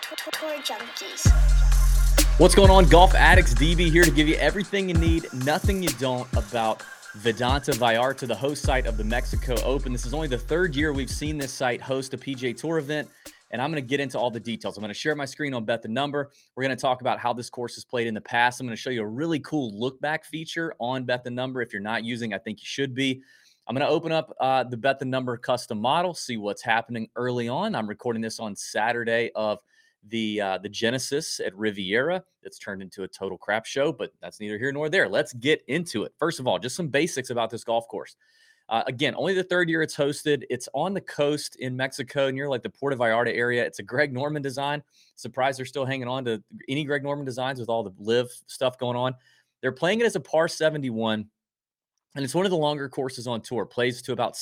Tour Junkies. What's going on, golf addicts? DB here to give you everything you need, nothing you don't about Vidanta Vallarta, the host site of the Mexico Open. This is only the third year we've seen this site host a PGA Tour event, and I'm going to get into all the details. I'm going to share my screen on Bet the Number. We're going to talk about how this course is played in the past. I'm going to show you a really cool look-back feature on Bet the Number. If you're not using, I think you should be. I'm going to open up the Bet the Number custom model, see what's happening early on. I'm recording this on Saturday of the Genesis at Riviera. It's turned into a total crap show, but that's neither here nor there. Let's get into it. First of all, just some basics about this golf course. Again, only the third year it's hosted. It's on the coast in Mexico, near like the Puerto Vallarta area. It's a Greg Norman design. Surprised they're still hanging on to any Greg Norman designs with all the live stuff going on. They're playing it as a par 71, and it's one of the longer courses on tour. Plays to about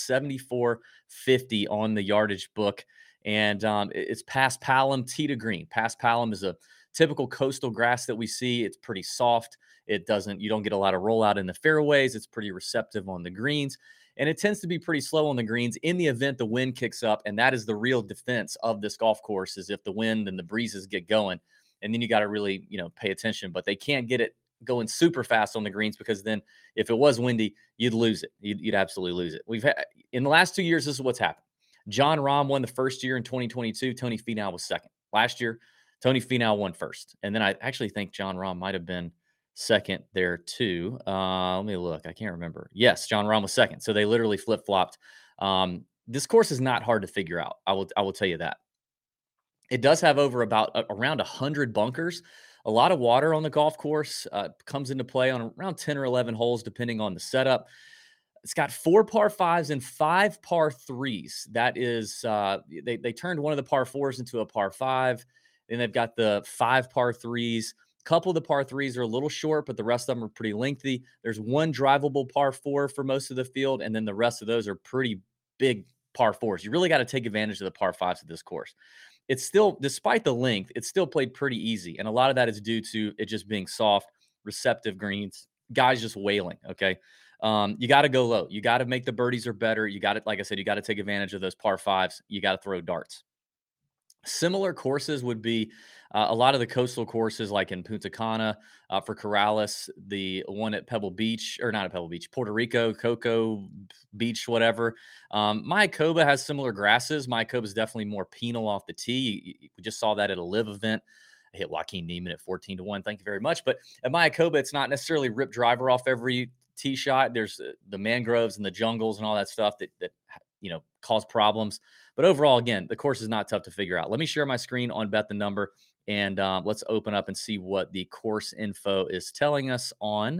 74.50 on the yardage book. And it's Paspalum tee to green. Paspalum is a typical coastal grass that we see. It's pretty soft. You don't get a lot of rollout in the fairways. It's pretty receptive on the greens. And it tends to be pretty slow on the greens in the event the wind kicks up. And that is the real defense of this golf course, is if the wind and the breezes get going. And then you got to really, pay attention. But they can't get it going super fast on the greens, because then if it was windy, you'd lose it. You'd absolutely lose it. In the last 2 years, this is what's happened. Jon Rahm won the first year in 2022. Tony Finau was second. Last year, Tony Finau won first. And then I actually think Jon Rahm might have been second there too. Let me look. I can't remember. Yes, Jon Rahm was second. So they literally flip-flopped. This course is not hard to figure out. I will tell you that. It does have around 100 bunkers. A lot of water on the golf course comes into play on around 10 or 11 holes, depending on the setup. It's got 4 par 5s and 5 par 3s. That is, they turned one of the par 4s into a par 5. Then they've got the 5 par 3s. A couple of the par 3s are a little short, but the rest of them are pretty lengthy. There's one drivable par 4 for most of the field, and then the rest of those are pretty big par 4s. You really got to take advantage of the par 5s of this course. It's still, despite the length, it's still played pretty easy. And a lot of that is due to it just being soft, receptive greens, guys just wailing, okay? You got to go low. You got to make the birdies or better. You got to, like I said, you got to take advantage of those par 5s. You got to throw darts. Similar courses would be a lot of the coastal courses, like in Punta Cana for Corrales, the one at Pebble Beach, or not at Pebble Beach, Puerto Rico, Cocoa Beach, whatever. Mayakoba has similar grasses. Mayakoba is definitely more penal off the tee. We just saw that at a live event. I hit Joaquin Niemann at 14-1. Thank you very much. But at Mayakoba, it's not necessarily rip driver off every tee shot. There's the mangroves and the jungles and all that stuff that cause problems. But overall, again, the course is not tough to figure out. Let me share my screen on Bet the Number, and let's open up and see what the course info is telling us on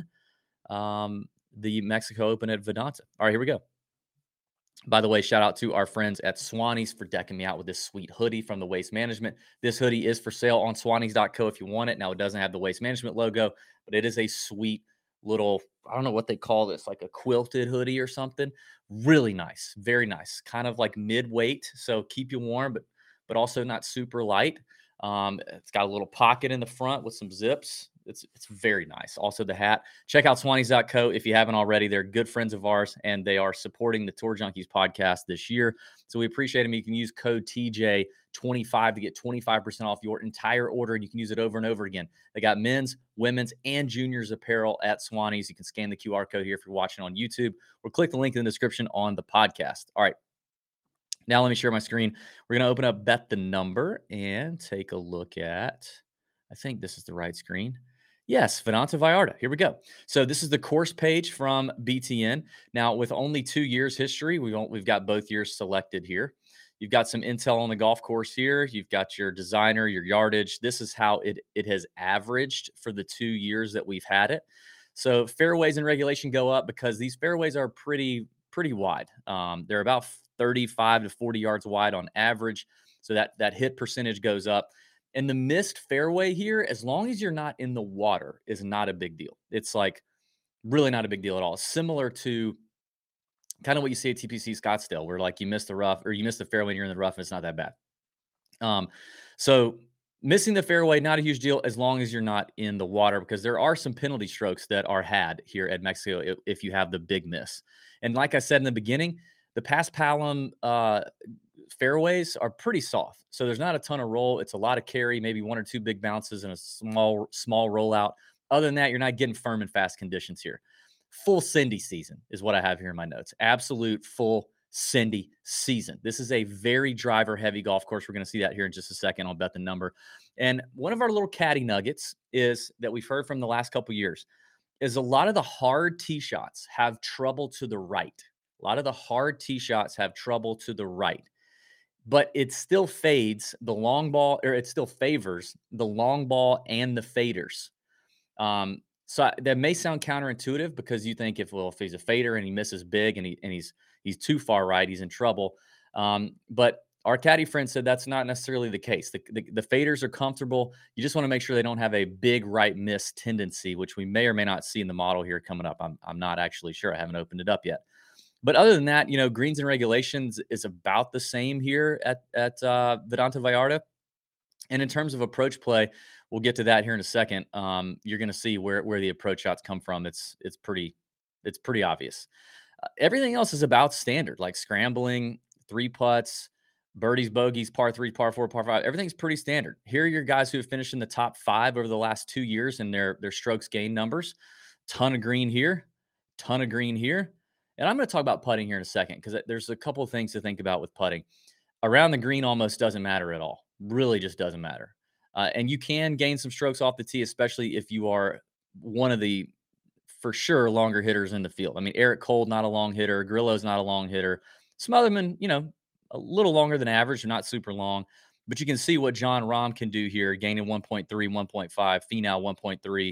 the Mexico Open at Vidanta. All right, here we go. By the way, shout out to our friends at Swannies for decking me out with this sweet hoodie from the Waste Management. This hoodie is for sale on swannies.co if you want it. Now, it doesn't have the Waste Management logo, but it is a sweet little, I don't know what they call this, like a quilted hoodie or something. Really nice. Very nice. Kind of like mid-weight, so keep you warm, but also not super light. It's got a little pocket in the front with some zips. It's very nice. Also, the hat. Check out swannies.co if you haven't already. They're good friends of ours, and they are supporting the Tour Junkies podcast this year. So we appreciate them. You can use code TJ25 to get 25% off your entire order, and you can use it over and over again. They got men's, women's, and juniors apparel at Swannies. You can scan the QR code here if you're watching on YouTube, or click the link in the description on the podcast. All right. Now let me share my screen. We're going to open up Bet the Number and take a look at, I think this is the right screen. Yes, Vidanta Vallarta. Here we go. So this is the course page from BTN. Now, with only 2 years history, we've got both years selected here. You've got some intel on the golf course here. You've got your designer, your yardage. This is how it has averaged for the 2 years that we've had it. So fairways and regulation go up because these fairways are pretty wide. They're about 35 to 40 yards wide on average. So that hit percentage goes up. And the missed fairway here, as long as you're not in the water, is not a big deal. It's like really not a big deal at all. Similar to kind of what you see at TPC Scottsdale, where like you miss the rough or you miss the fairway and you're in the rough and it's not that bad. So missing the fairway, not a huge deal as long as you're not in the water, because there are some penalty strokes that are had here at Mexico if you have the big miss. And like I said in the beginning, the Paspalum fairways are pretty soft. So there's not a ton of roll. It's a lot of carry, maybe one or two big bounces and a small rollout. Other than that, you're not getting firm and fast conditions here. Full Cindy season is what I have here in my notes. Absolute full Cindy season. This is a very driver heavy golf course. We're going to see that here in just a second. I'll bet the number. And one of our little caddy nuggets is that we've heard from the last couple years is a lot of the hard tee shots have trouble to the right. A lot of the hard tee shots have trouble to the right, but it still fades the long ball, or it still favors the long ball and the faders. So that may sound counterintuitive because you think if he's a fader and he misses big and he's too far right, he's in trouble. But our caddy friend said that's not necessarily the case. The faders are comfortable. You just want to make sure they don't have a big right miss tendency, which we may or may not see in the model here coming up. I'm not actually sure. I haven't opened it up yet. But other than that, greens and regulations is about the same here at Vidanta Vallarta. And in terms of approach play, we'll get to that here in a second. You're going to see where the approach shots come from. It's pretty obvious. Everything else is about standard, like scrambling, three putts, birdies, bogeys, par 3, par 4, par 5. Everything's pretty standard. Here are your guys who have finished in the top 5 over the last 2 years in their strokes gain numbers. Ton of green here, ton of green here. And I'm going to talk about putting here in a second because there's a couple of things to think about with putting. Around the green almost doesn't matter at all. Really just doesn't matter. And you can gain some strokes off the tee, especially if you are one of the, for sure, longer hitters in the field. I mean, Eric Cole, not a long hitter. Grillo's not a long hitter. Smotherman, a little longer than average, or not super long. But you can see what Jon Rahm can do here, gaining 1.3, 1.5, Finau 1.3,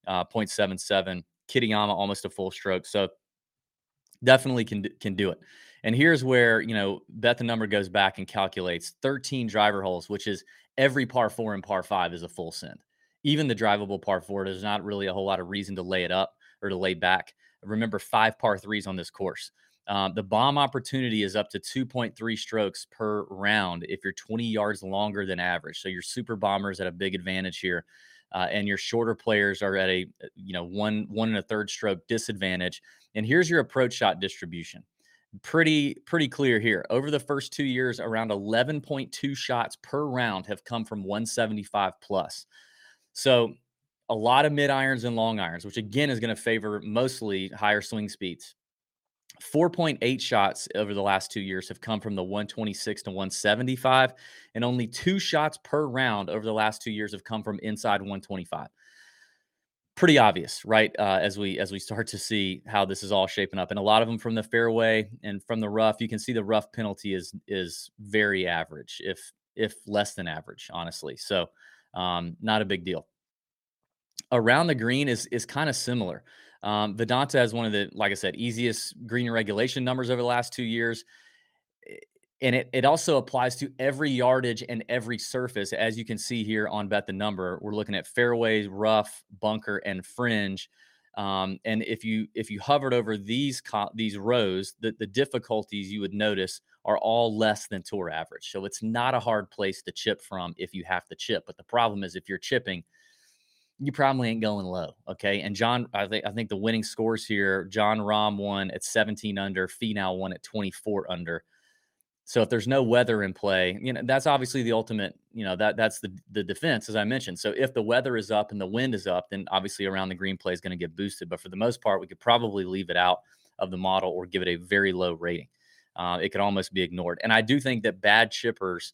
0.77, Kitayama almost a full stroke. So definitely can do it. And here's where, Bet the Number goes back and calculates 13 driver holes, which is every par 4 and par 5 is a full send. Even the drivable par 4, there's not really a whole lot of reason to lay it up or to lay back. Remember, 5 par 3s on this course. The bomb opportunity is up to 2.3 strokes per round if you're 20 yards longer than average. So your super bombers at a big advantage here. And your shorter players are at a 1 1/3 stroke disadvantage. And here's your approach shot distribution. Pretty clear here. Over the first 2 years, around 11.2 shots per round have come from 175 plus. So a lot of mid irons and long irons, which again is going to favor mostly higher swing speeds. 4.8 shots over the last 2 years have come from the 126 to 175, and only 2 shots per round over the last 2 years have come from inside 125. Pretty obvious, right? As we start to see how this is all shaping up, and a lot of them from the fairway and from the rough. You can see the rough penalty is very average, if less than average, honestly. So not a big deal. Around the green is kind of similar. Vidanta has one of the, like I said, easiest green regulation numbers over the last 2 years. And it also applies to every yardage and every surface. As you can see here on Bet the Number, we're looking at fairways, rough, bunker, and fringe. And if you hovered over these rows, the difficulties you would notice are all less than tour average. So it's not a hard place to chip from if you have to chip. But the problem is if you're chipping, you probably ain't going low. Okay. And I think the winning scores here, Jon Rahm won at 17 under, Finau won at 24 under. So if there's no weather in play, that's obviously the ultimate, that's the defense, as I mentioned. So if the weather is up and the wind is up, then obviously around the green play is going to get boosted. But for the most part, we could probably leave it out of the model or give it a very low rating. It could almost be ignored. And I do think that bad chippers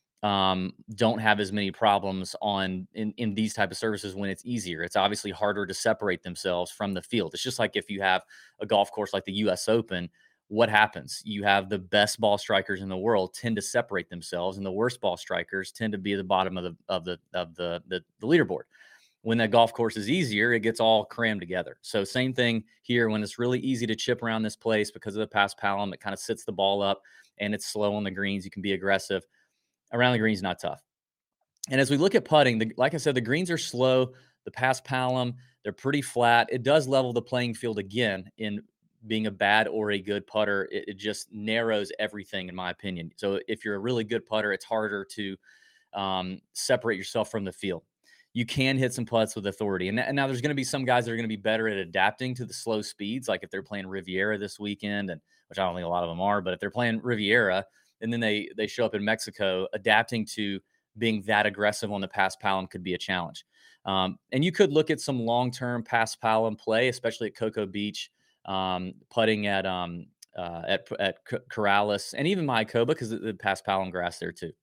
don't have as many problems in these type of services when it's easier. It's obviously harder to separate themselves from the field. It's just like if you have a golf course like the US Open, what happens? You have the best ball strikers in the world tend to separate themselves, and the worst ball strikers tend to be at the bottom of the leaderboard. When that golf course is easier, it gets all crammed together. So same thing here. When it's really easy to chip around this place because of the paspalum, it kind of sits the ball up and it's slow on the greens. You can be aggressive. Around the greens, not tough. And as we look at putting, like I said, the greens are slow. The paspalum, they're pretty flat. It does level the playing field again in being a bad or a good putter. It just narrows everything, in my opinion. So if you're a really good putter, it's harder to separate yourself from the field. You can hit some putts with authority. And now there's going to be some guys that are going to be better at adapting to the slow speeds. Like if they're playing Riviera this weekend, and which I don't think a lot of them are, but if they're playing Riviera, and then they show up in Mexico. Adapting to being that aggressive on the paspalum could be a challenge. And you could look at some long-term paspalum play, especially at Cocoa Beach, putting at Corrales, and even Mayakoba, because the paspalum grass there too.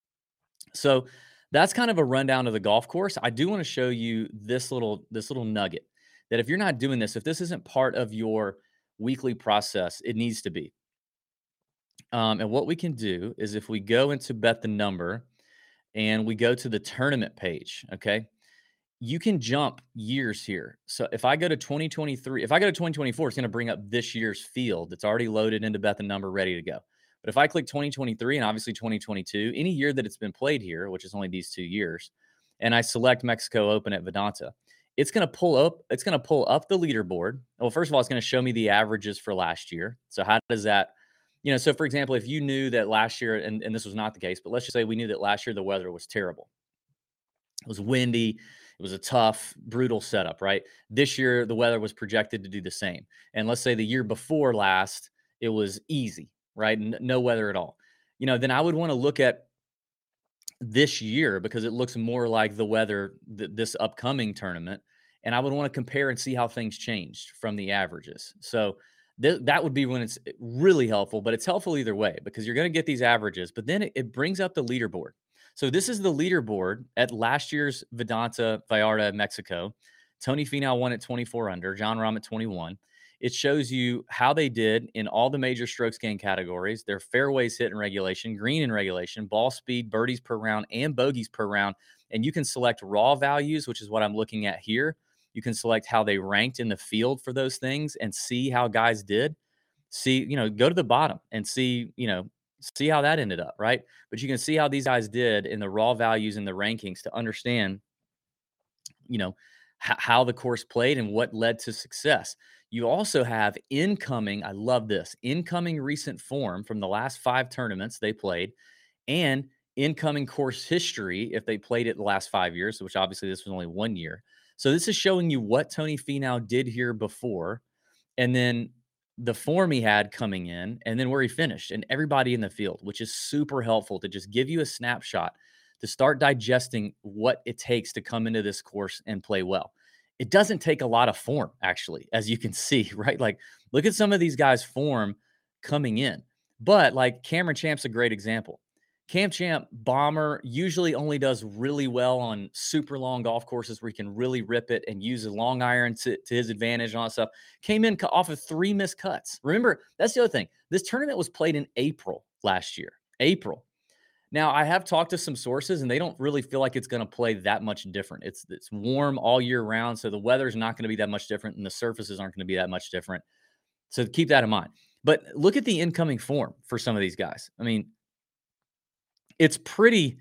So that's kind of a rundown of the golf course. I do want to show you this little nugget that if you're not doing this, if this isn't part of your weekly process, it needs to be. And what we can do is if we go into bet the number and we go to the tournament page, okay, you can jump years here. So if I go to 2023, if I go to 2024, it's going to bring up this year's field that's already loaded into bet the number, ready to go. But if I click 2023 and obviously 2022, any year that it's been played here, which is only these 2 years, and I select Mexico Open at Vedanta, it's going to pull up the leaderboard. Well, first of all, it's going to show me the averages for last year. So how does that, so for example, if you knew that last year, and this was not the case, but let's just say we knew that last year the weather was terrible. It was windy. It was a tough, brutal setup, right? This year, the weather was projected to do the same. And let's say the year before last, it was easy, right? No weather at all. Then I would want to look at this year because it looks more like the weather this upcoming tournament. And I would want to compare and see how things changed from the averages. So that would be when it's really helpful, but it's helpful either way because you're going to get these averages, but then it brings up the leaderboard. So this is the leaderboard at last year's Vedanta Vallarta, Mexico. Tony Finau won at 24 under, Jon Rahm at 21. It shows you how they did in all the major strokes gain categories, their fairways hit in regulation, green in regulation, ball speed, birdies per round, and bogeys per round. And you can select raw values, which is what I'm looking at here. You can select how they ranked in the field for those things and see how guys did. See, go to the bottom and see how that ended up, right? But you can see how these guys did in the raw values and the rankings to understand, how the course played and what led to success. You also have incoming, I love this, incoming recent form from the last 5 tournaments they played and incoming course history if they played it the last 5 years, which obviously this was only 1 year. So this is showing you what Tony Finau did here before, and then the form he had coming in, and then where he finished, and everybody in the field, which is super helpful to just give you a snapshot to start digesting what it takes to come into this course and play well. It doesn't take a lot of form, actually, as you can see, right? Like, look at some of these guys' form coming in. But like Cameron Champ's a great example. Cam Champ, bomber, usually only does really well on super long golf courses where he can really rip it and use a long iron to his advantage and all that stuff. Came in off of 3 missed cuts. Remember, that's the other thing. This tournament was played in April last year. April. Now, I have talked to some sources, and they don't really feel like it's going to play that much different. It's warm all year round, so the weather's not going to be that much different, and the surfaces aren't going to be that much different. So keep that in mind. But look at the incoming form for some of these guys. I mean, it's pretty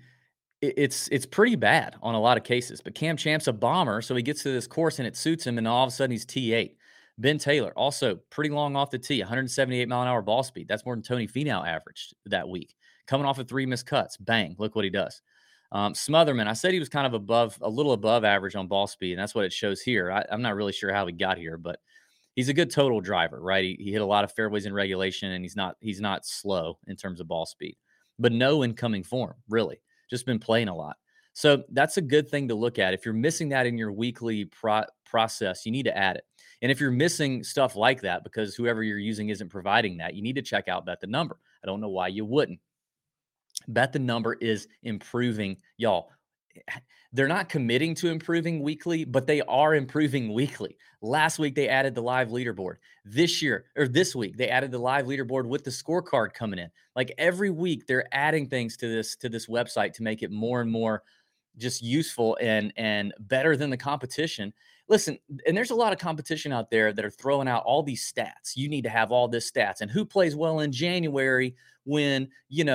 bad on a lot of cases, but Cam Champ's a bomber, so he gets to this course and it suits him, and all of a sudden he's T8. Ben Taylor, also pretty long off the tee, 178-mile-an-hour ball speed. That's more than Tony Finau averaged that week. Coming off of 3 missed cuts. Bang, look what he does. Smotherman, I said he was kind of a little above average on ball speed, and that's what it shows here. I'm not really sure how he got here, but he's a good total driver, right? He hit a lot of fairways in regulation, and he's not slow in terms of ball speed. But no incoming form, really. Just been playing a lot. So that's a good thing to look at. If you're missing that in your weekly process, you need to add it. And if you're missing stuff like that because whoever you're using isn't providing that, you need to check out Bet the Number. I don't know why you wouldn't. Bet the Number is improving, y'all. They're not committing to improving weekly, but they are improving weekly. Last week, they added the live leaderboard. This week, they added the live leaderboard with the scorecard coming in. Like every week, they're adding things to this website to make it more and more just useful and better than the competition. Listen, and there's a lot of competition out there that are throwing out all these stats. You need to have all this stats. And who plays well in January when,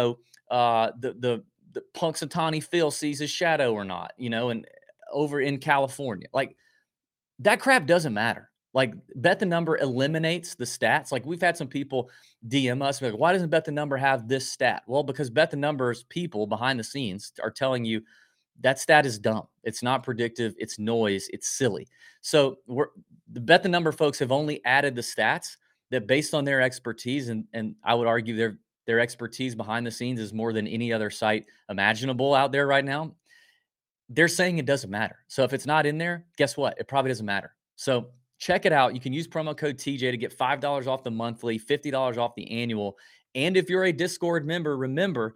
the Punxsutawney Phil sees his shadow or not, and over in California. Like, that crap doesn't matter. Like, Bet the Number eliminates the stats. Like, we've had some people DM us, like, why doesn't Bet the Number have this stat? Well, because Bet the Number's people behind the scenes are telling you that stat is dumb. It's not predictive. It's noise. It's silly. So the Bet the Number folks have only added the stats that, based on their expertise, and I would argue their expertise behind the scenes is more than any other site imaginable out there right now. They're saying it doesn't matter. So if it's not in there, guess what? It probably doesn't matter. So check it out. You can use promo code TJ to get $5 off the monthly, $50 off the annual. And if you're a Discord member, remember,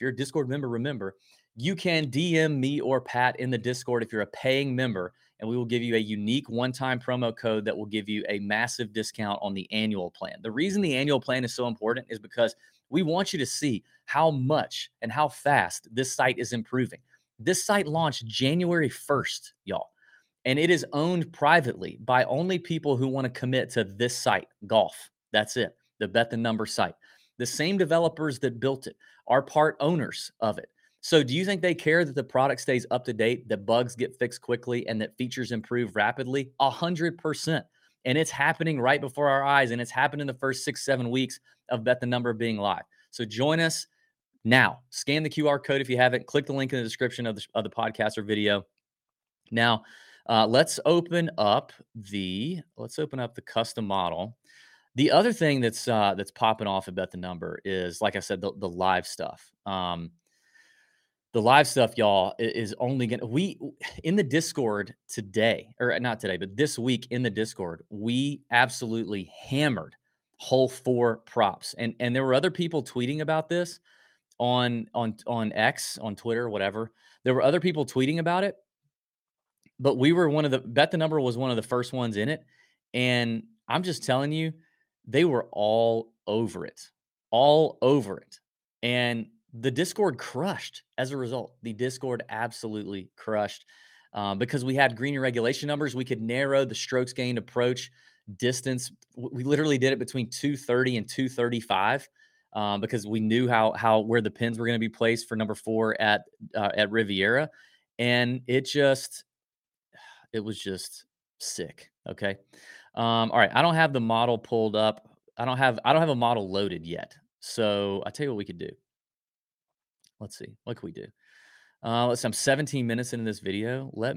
you can DM me or Pat in the Discord if you're a paying member, and we will give you a unique one-time promo code that will give you a massive discount on the annual plan. The reason the annual plan is so important is because we want you to see how much and how fast this site is improving. This site launched January 1st, y'all, and it is owned privately by only people who want to commit to this site, golf. That's it, the Bet the Number site. The same developers that built it are part owners of it. So do you think they care that the product stays up to date, that bugs get fixed quickly, and that features improve rapidly? 100%. And it's happening right before our eyes, and it's happened in the first 6-7 weeks of Bet the Number being live. So join us now. Scan the QR code if you haven't. Click the link in the description of the podcast or video. Now, let's open up the custom model. The other thing that's popping off at Bet the Number is, like I said, the live stuff. The live stuff, y'all, is only we in the Discord today, or not today, but this week in the Discord, we absolutely hammered hole 4 props, and there were other people tweeting about this on X, on Twitter, whatever. There were other people tweeting about it, but we were Bet the Number was one of the first ones in it, and I'm just telling you, they were all over it, and the Discord crushed as a result. The Discord absolutely crushed because we had green regulation numbers. We could narrow the strokes gained approach distance. We literally did it between 230 and 235 because we knew where the pins were going to be placed for number 4 at Riviera, and it was just sick. Okay, all right. I don't have the model pulled up. I don't have a model loaded yet. So I tell you what we could do. Let's see. What can we do? Let's see. I'm 17 minutes into this video. Let's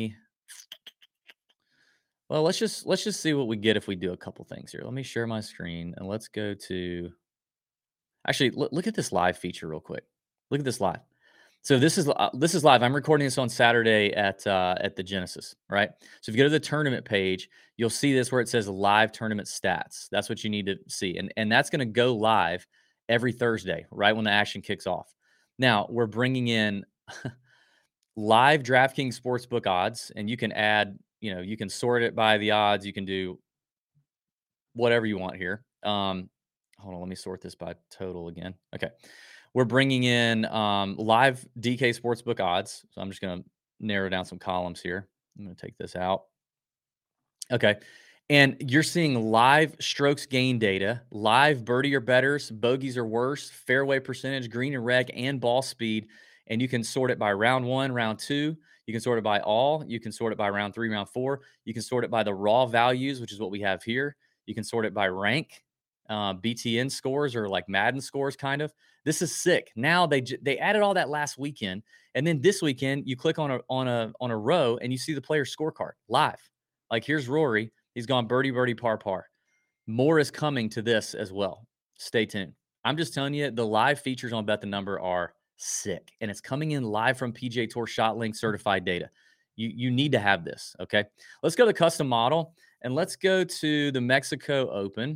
just see what we get if we do a couple things here. Let me share my screen and let's go to. Actually, look at this live feature real quick. Look at this live. So this is live. I'm recording this on Saturday at the Genesis, right? So if you go to the tournament page, you'll see this where it says live tournament stats. That's what you need to see, and that's going to go live every Thursday, right when the action kicks off. Now, we're bringing in live DraftKings Sportsbook odds, and you can add, you can sort it by the odds. You can do whatever you want here. Hold on, let me sort this by total again. Okay. We're bringing in live DK Sportsbook odds. So I'm just going to narrow down some columns here. I'm going to take this out. Okay. And you're seeing live strokes gain data, live birdie or betters, bogeys or worse, fairway percentage, green and reg, and ball speed. And you can sort it by round 1, round 2. You can sort it by all. You can sort it by round 3, round 4. You can sort it by the raw values, which is what we have here. You can sort it by rank, BTN scores, or like Madden scores, kind of. This is sick. Now they added all that last weekend, and then this weekend you click on a row and you see the player's scorecard live. Like here's Rory. He's gone birdie, birdie, par, par. More is coming to this as well. Stay tuned. I'm just telling you, the live features on Bet the Number are sick, and it's coming in live from PGA Tour ShotLink certified data. You need to have this, okay? Let's go to the custom model, and let's go to the Mexico Open.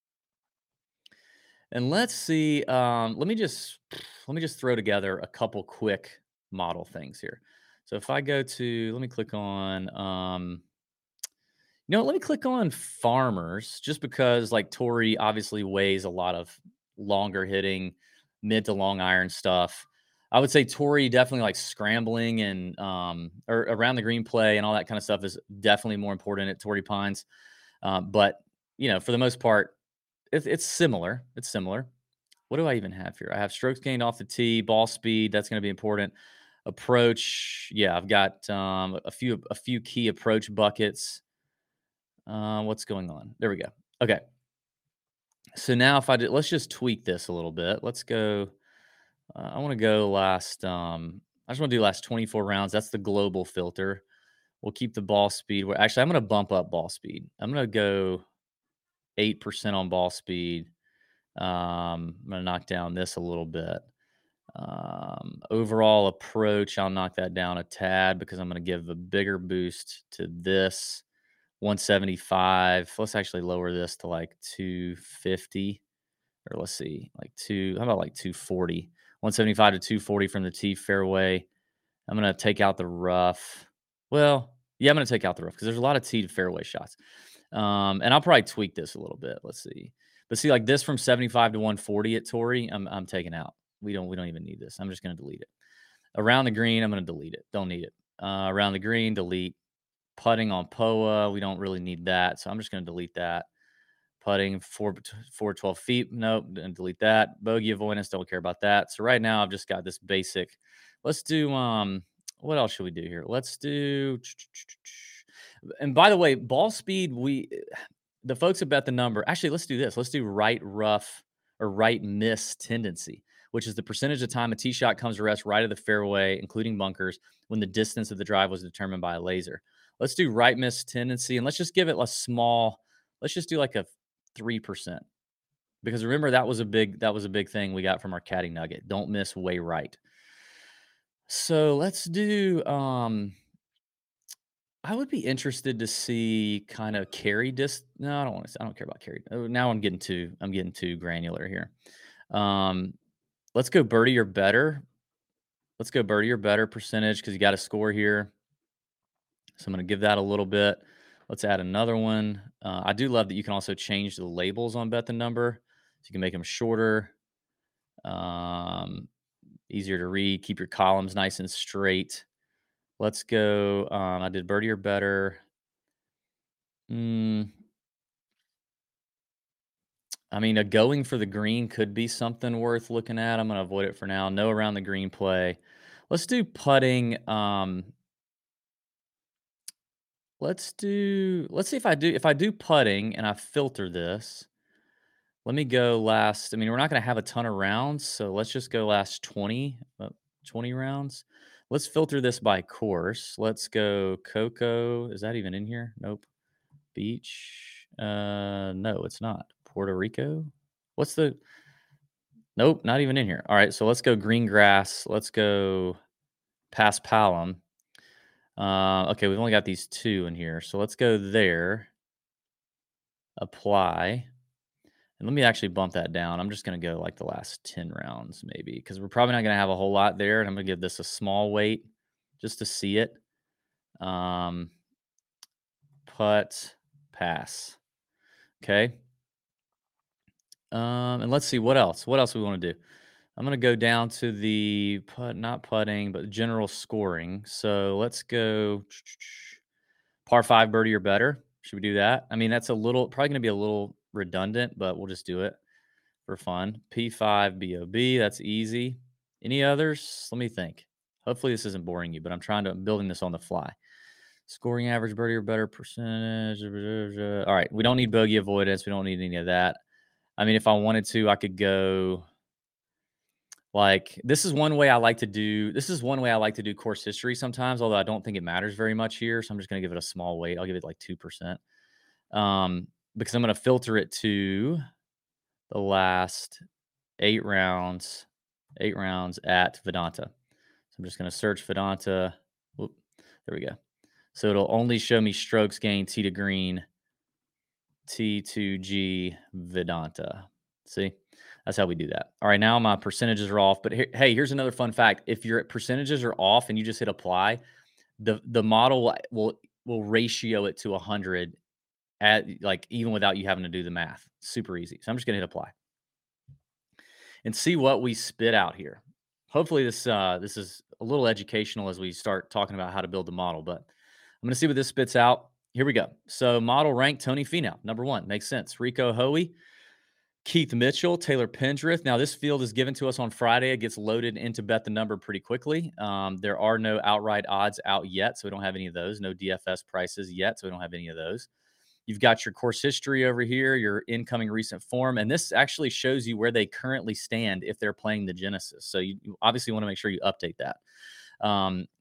And let's see. Let me just throw together a couple quick model things here. So if I go to, let me click on, let me click on Farmers, just because like Torrey obviously weighs a lot of longer hitting mid to long iron stuff. I would say Torrey definitely like scrambling and or around the green play and all that kind of stuff is definitely more important at Torrey Pines. But for the most part, it's similar. It's similar. What do I even have here? I have strokes gained off the tee, ball speed. That's going to be important. Approach. Yeah, I've got a few key approach buckets. What's going on? There we go. Okay. So now let's just tweak this a little bit. Let's go. I want to go last. I just want to do last 24 rounds. That's the global filter. We'll keep the ball speed. Actually, I'm going to bump up ball speed. I'm going to go 8% on ball speed. I'm going to knock down this a little bit. Overall approach, I'll knock that down a tad because I'm going to give a bigger boost to this 175. Let's actually lower this to like 250, or let's see, like how about like 240? 175 to 240 from the tee fairway. I'm going to take out the rough. Well, yeah, I'm going to take out the rough because there's a lot of tee to fairway shots. And I'll probably tweak this a little bit. Let's see. But see, like this from 75 to 140 at Torrey, I'm taking out. We don't even need this. I'm just going to delete it. Around the green, I'm going to delete it. Don't need it. Around the green, delete. Putting on POA, we don't really need that, so I'm just going to delete that. Putting 412 feet, nope, and delete that. Bogey avoidance, don't care about that. So right now I've just got this basic. Let's do what else should we do here? Let's do. And by the way, ball speed, the folks have bet the number. Actually, let's do this. Let's do right rough or right miss tendency, which is the percentage of time a tee shot comes to rest right of the fairway, including bunkers, when the distance of the drive was determined by a laser. Let's do right miss tendency, and let's just give it a small. Let's just do like a 3%, because remember that was a big thing we got from our caddy nugget. Don't miss way right. So let's do. I would be interested to see kind of carry No, I don't want to. I don't care about carry. Now I'm getting too granular here. Let's go birdie or better. Let's go birdie or better percentage because you got to score here. So I'm going to give that a little bit. Let's add another one. I do love that you can also change the labels on Bet the Number. So you can make them shorter, easier to read, keep your columns nice and straight. Let's go. I did birdie or better. I mean, a going for the green could be something worth looking at. I'm going to avoid it for now. No around the green play. Let's do putting. Let's see if I do putting and I filter this. Let me go last. I mean, we're not going to have a ton of rounds, so let's just go last 20 rounds. Let's filter this by course. Let's go Coco. Is that even in here? Nope. Beach. No, it's not. Puerto Rico. Nope, not even in here. All right, so let's go green grass. Let's go Pass Palom. Okay, we've only got these two in here, so let's go there. Apply. And let me actually bump that down. I'm just going to go like the last 10 rounds maybe, because we're probably not going to have a whole lot there. And I'm going to give this a small weight just to see it. Putt, pass. Okay. And let's see what else. What else we want to do? I'm going to go down to the not putting, but general scoring. So let's go par 5 birdie or better. Should we do that? I mean, that's probably going to be a little redundant, but we'll just do it for fun. P5 BOB. That's easy. Any others? Let me think. Hopefully this isn't boring you, but I'm building this on the fly. Scoring average birdie or better percentage. All right. We don't need bogey avoidance. We don't need any of that. I mean, if I wanted to, I could go like, this is one way I like to do course history sometimes, although I don't think it matters very much here. So I'm just going to give it a small weight. I'll give it like 2%. Because I'm going to filter it to the last 8 rounds at Vedanta. So I'm just going to search Vedanta. Whoop, there we go. So it'll only show me strokes gained tee to green, T2G Vedanta. See, that's how we do that. All right, now my percentages are off. But hey, here's another fun fact. If your percentages are off and you just hit apply, the model will ratio it to 100 at like even without you having to do the math. Super easy. So I'm just going to hit apply and see what we spit out here. Hopefully this is a little educational as we start talking about how to build the model, but I'm going to see what this spits out. Here we go. So model rank Tony Finau, number 1. Makes sense. Rico Hoey, Keith Mitchell, Taylor Pendrith. Now this field is given to us on Friday. It gets loaded into Bet the Number pretty quickly. There are no outright odds out yet, so we don't have any of those. No DFS prices yet, so we don't have any of those. You've got your course history over here, your incoming recent form, and this actually shows you where they currently stand if they're playing the Genesis. So you obviously want to make sure you update that.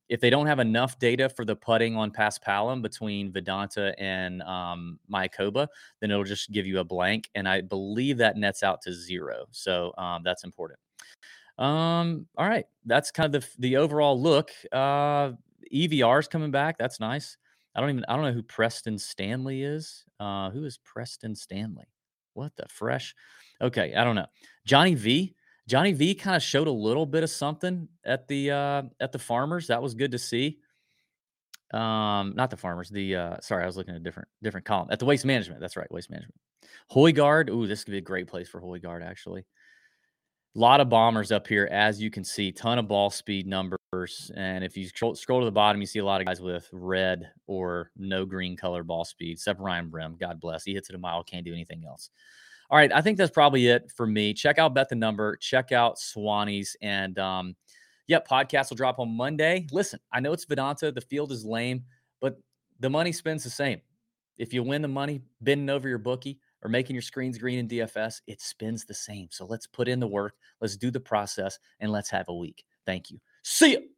If they don't have enough data for the putting on Paspalum between Vedanta and Mayakoba, then it'll just give you a blank. And I believe that nets out to 0. So that's important. All right. That's kind of the overall look. EVR's coming back. That's nice. I don't know who Preston Stanley is. Who is Preston Stanley? What the fresh? Okay, I don't know. Johnny V. Johnny V kind of showed a little bit of something at the Farmers. That was good to see. Not the Farmers. Sorry, I was looking at a different column. At the Waste Management. That's right, Waste Management. Hoygaard. Ooh, this could be a great place for Hoygaard, actually. A lot of bombers up here, as you can see. Ton of ball speed numbers. And if you scroll to the bottom, you see a lot of guys with red or no green color ball speed, except Ryan Brim. God bless. He hits it a mile, can't do anything else. All right, I think that's probably it for me. Check out Bet the Number. Check out Swannies. And, podcast will drop on Monday. Listen, I know it's Vedanta. The field is lame, but the money spends the same. If you win the money, bending over your bookie or making your screens green in DFS, it spins the same. So let's put in the work. Let's do the process, and let's have a week. Thank you. See ya.